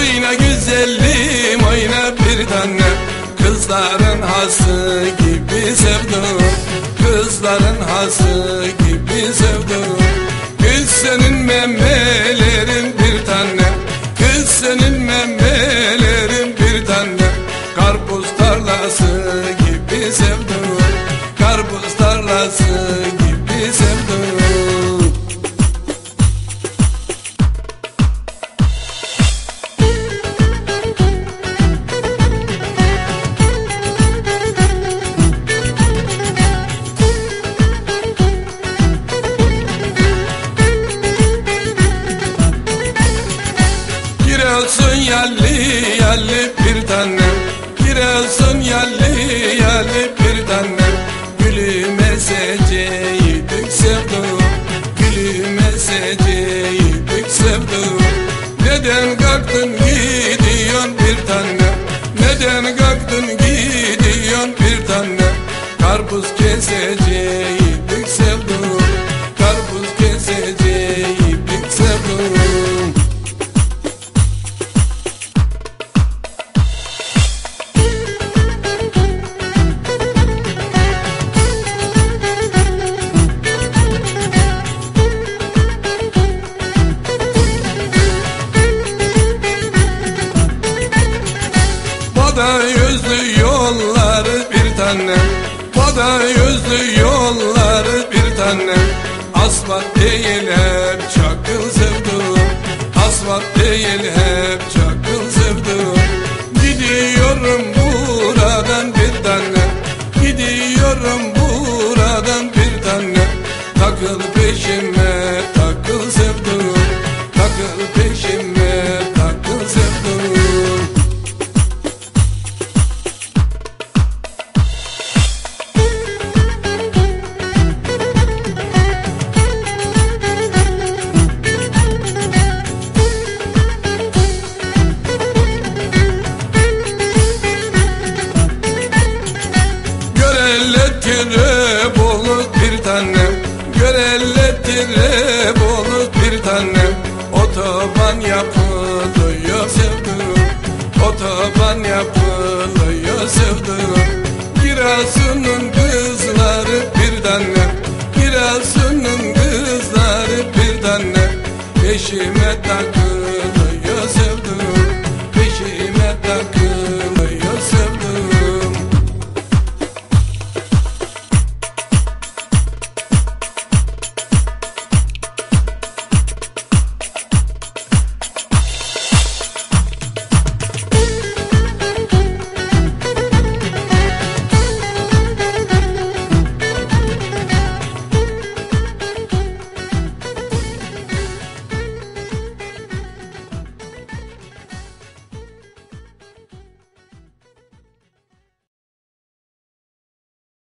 Oyna güzelim oyna bir tane, kızların hası gibi sevdim, kızların hası gibi sevdim. Kız senin memelerin bir tane, kız senin memelerin bir tane. Karpuz tarlası gibi sevdim, karpuz tarlası gibi sevdim. Giresun yalli yalli bir tanem, Giresun yalli yalli bir tanem. Gülüm eseceydik sevdim, gülüm eseceydik sevdim. Neden kalktın gidiyorsun bir tanem, neden kalktın gidiyorsun bir tanem. Karpuz keseceydik sevdim, karpuz keseceydik sevdim. Bada yüzlü yolları bir tanem, bada yüzlü yolları bir tanem. Asfalt değil hep çakıl sevdim, asfalt değil hep çakıl sevdim. Gidiyorum buradan bir tanem, gidiyorum buradan bir tanem. Takıl peşime takıl sevdim, takıl peşime takıl sevdim. Göreletire bulut bir tanem, göreletire bulut bir tanem. Otoban yapılıyor sevdim, otoban yapılıyor sevdim. Giresun'un